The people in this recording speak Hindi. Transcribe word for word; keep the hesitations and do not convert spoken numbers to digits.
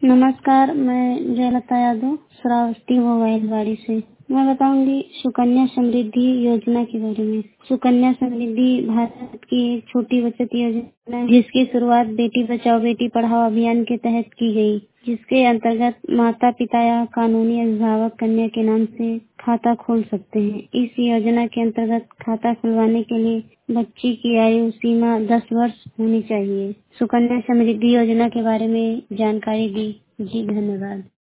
नमस्कार, मैं जयलता यादव श्रावस्ती मोबाइल वाड़ी से। मैं बताऊंगी सुकन्या समृद्धि योजना के बारे में। सुकन्या समृद्धि भारत की एक छोटी बचत योजना है जिसकी शुरुआत बेटी बचाओ बेटी पढ़ाओ अभियान के तहत की गई, जिसके अंतर्गत माता पिता या कानूनी अभिभावक कन्या के नाम से खाता खोल सकते हैं। इस योजना के अंतर्गत खाता खुलवाने के लिए बच्ची की आयु सीमा दस वर्ष होनी चाहिए। सुकन्या समृद्धि योजना के बारे में जानकारी दी जी, धन्यवाद।